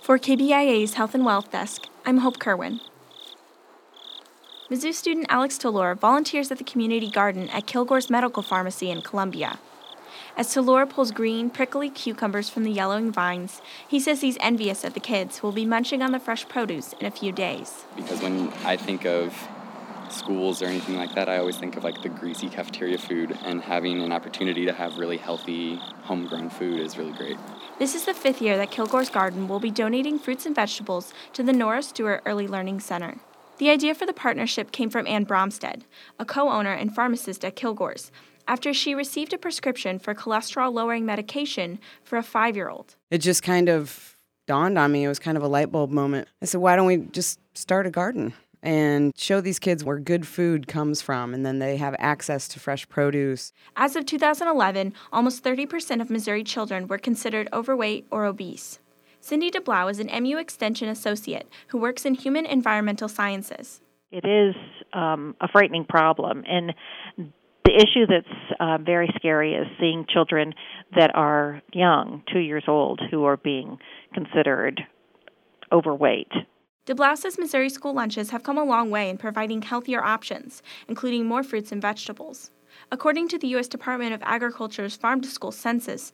For KBIA's Health and Wealth Desk, I'm Hope Kerwin. Mizzou student Alex Tolor volunteers at the community garden at Kilgore's Medical Pharmacy in Columbia. As Tolor pulls green, prickly cucumbers from the yellowing vines, he says he's envious of the kids who will be munching on the fresh produce in a few days. Because when I think of schools or anything like that, I always think of like the greasy cafeteria food, and having an opportunity to have really healthy, homegrown food is really great. This is the 5th year that Kilgore's Garden will be donating fruits and vegetables to the Nora Stewart Early Learning Center. The idea for the partnership came from Ann Bromstead, a co-owner and pharmacist at Kilgore's, after she received a prescription for cholesterol-lowering medication for a 5-year-old. It just kind of dawned on me. It was kind of a light bulb moment. I said, why don't we just start a garden and show these kids where good food comes from, and then they have access to fresh produce. As of 2011, almost 30% of Missouri children were considered overweight or obese. Cindy DeBlau is an MU Extension associate who works in human environmental sciences. It is a frightening problem, and the issue that's very scary is seeing children that are young, 2 years old, who are being considered overweight. DeBlau says Missouri school lunches have come a long way in providing healthier options, including more fruits and vegetables. According to the U.S. Department of Agriculture's Farm-to-School Census,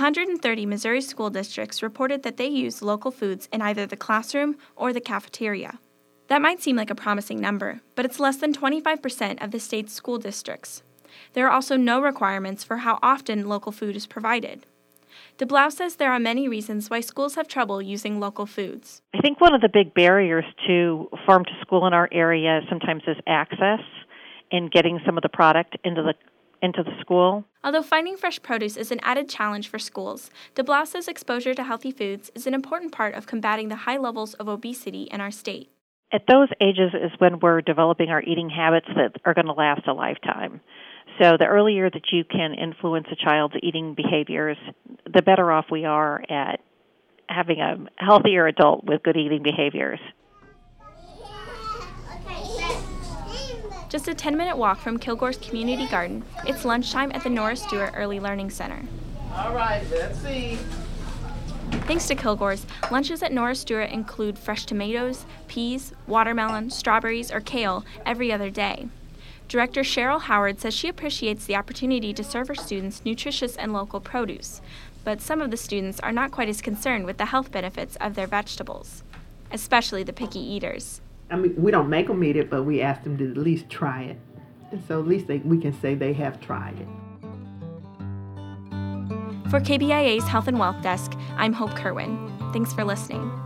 130 Missouri school districts reported that they use local foods in either the classroom or the cafeteria. That might seem like a promising number, but it's less than 25% of the state's school districts. There are also no requirements for how often local food is provided. DeBlau says there are many reasons why schools have trouble using local foods. I think one of the big barriers to farm-to-school in our area sometimes is access in getting some of the product into the school. Although finding fresh produce is an added challenge for schools, DeBlau says exposure to healthy foods is an important part of combating the high levels of obesity in our state. At those ages is when we're developing our eating habits that are going to last a lifetime. So the earlier that you can influence a child's eating behaviors, the better off we are at having a healthier adult with good eating behaviors. Just a 10-minute walk from Kilgore's Community Garden, it's lunchtime at the Nora Stewart Early Learning Center. All right, let's see. Thanks to Kilgore's, lunches at Nora Stewart include fresh tomatoes, peas, watermelon, strawberries, or kale every other day. Director Cheryl Howard says she appreciates the opportunity to serve her students nutritious and local produce, but some of the students are not quite as concerned with the health benefits of their vegetables, especially the picky eaters. I mean, we don't make them eat it, but we ask them to at least try it. And so at least we can say they have tried it. For KBIA's Health and Wealth Desk, I'm Hope Kerwin. Thanks for listening.